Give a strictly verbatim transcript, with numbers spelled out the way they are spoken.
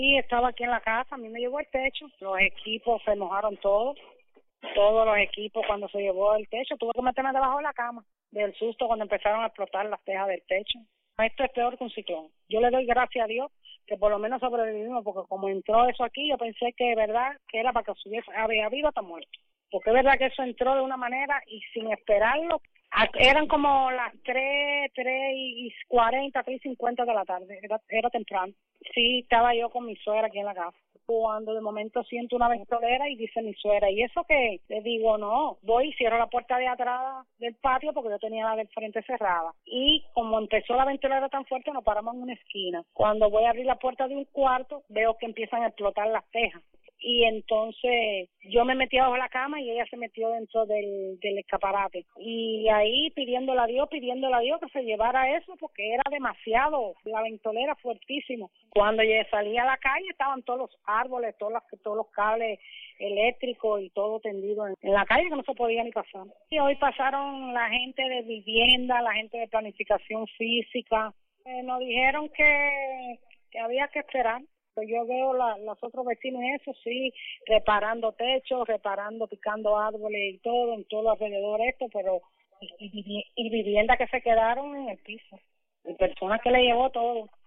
Sí, estaba aquí en la casa, a mí me llevó el techo, los equipos se mojaron todos, todos los equipos cuando se llevó el techo, tuve que meterme debajo de la cama, del susto cuando empezaron a explotar las tejas del techo. Esto es peor que un ciclón. Yo le doy gracias a Dios que por lo menos sobrevivimos, porque como entró eso aquí, yo pensé que verdad que era para que se hubiese, había habido hasta muerto. Porque es verdad que eso entró de una manera y sin esperarlo. Eran como las tres, tres y cuarenta, tres y cincuenta de la tarde, era, era temprano. Sí, estaba yo con mi suegra aquí en la casa. Cuando de momento siento una ventolera y dice mi suegra, ¿y eso qué? Le digo, no, voy y cierro la puerta de atrás del patio porque yo tenía la del frente cerrada. Y como empezó la ventolera tan fuerte, nos paramos en una esquina. Cuando voy a abrir la puerta de un cuarto, veo que empiezan a explotar las tejas. Y entonces yo me metí abajo de la cama y ella se metió dentro del, del escaparate. Y ahí pidiéndole a Dios, pidiéndole a Dios que se llevara eso porque era demasiado, la ventolera fuertísimo. Cuando yo salí a la calle estaban todos los árboles, todos los, todos los cables eléctricos y todo tendido en, en la calle que no se podía ni pasar. Y hoy pasaron la gente de vivienda, la gente de planificación física. Eh, nos dijeron que, que había que esperar. Yo veo la, los otros vecinos, eso sí, reparando techos, reparando, picando árboles y todo, en todo alrededor esto, pero y, y, y viviendas que se quedaron en el piso, y personas que le llevó todo.